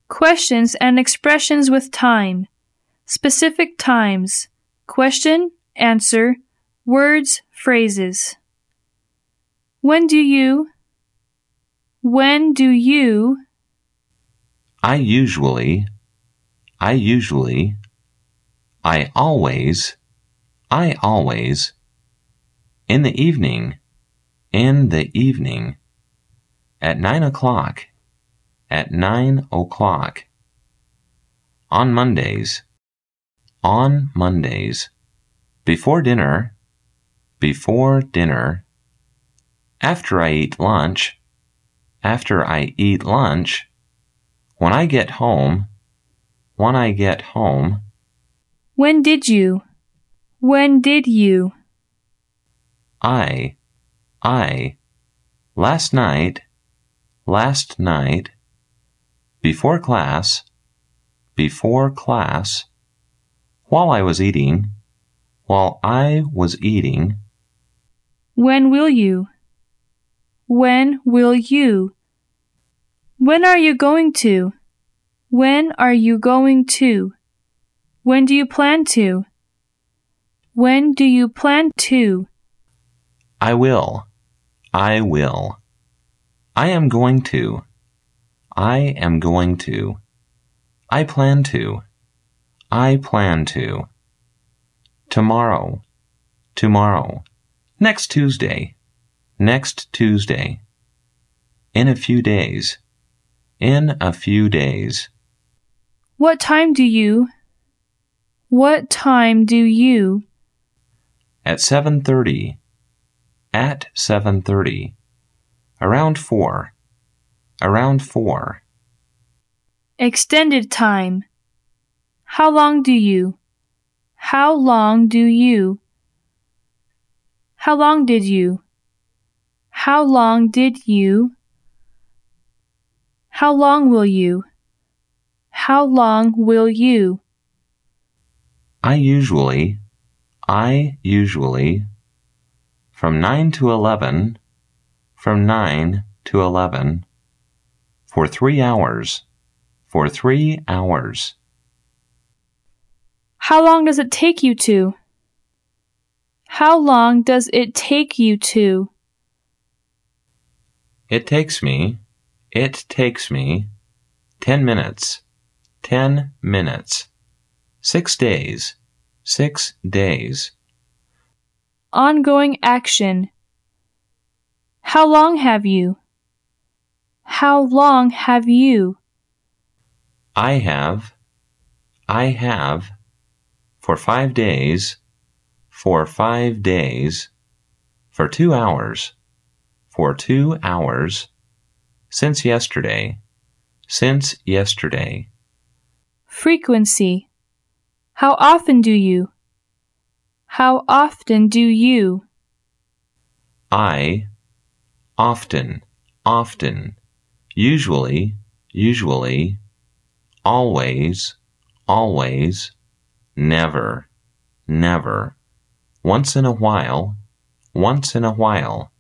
Questions and expressions with time. Specific times. Question, answer, words, phrases. When do you? When do you? I usually. I usually. I always. I always. In the evening. In the evening. At 9 o'clock. At 9 o'clock. On Mondays. On Mondays. Before dinner. Before dinner. After I eat lunch. After I eat lunch. When I get home. When I get home. When did you? When did you? I. Last night. Last night. Before class. Before class. While I was eating. While I was eating. When will you? When will you? When are you going to? When are you going to? When do you plan to? When do you plan to? I will. I will. I am going to. I am going to. I plan to. I plan to. Tomorrow. Tomorrow. Next Tuesday. Next Tuesday. In a few days. In a few days. What time do you? What time do you? At 7:30. At 7:30. Around 4. Around 4. Extended time. How long do you? How long do you? How long did you? How long did you? How long will you? How long will you? I usually. From 9 to 11. From 9 to 11. For 3 hours. For 3 hours. How long does it take you to? How long does it take you to? It takes me 10 minutes. 10 minutes. 6 days. 6 days. Ongoing action. How long have you? How long have you? I have. For 5 days. For 5 days. For 2 hours. For 2 hours. Since yesterday. Since yesterday. Frequency. How often do you? How often do you? I. Often. Usually. Always. Never. Once in a while.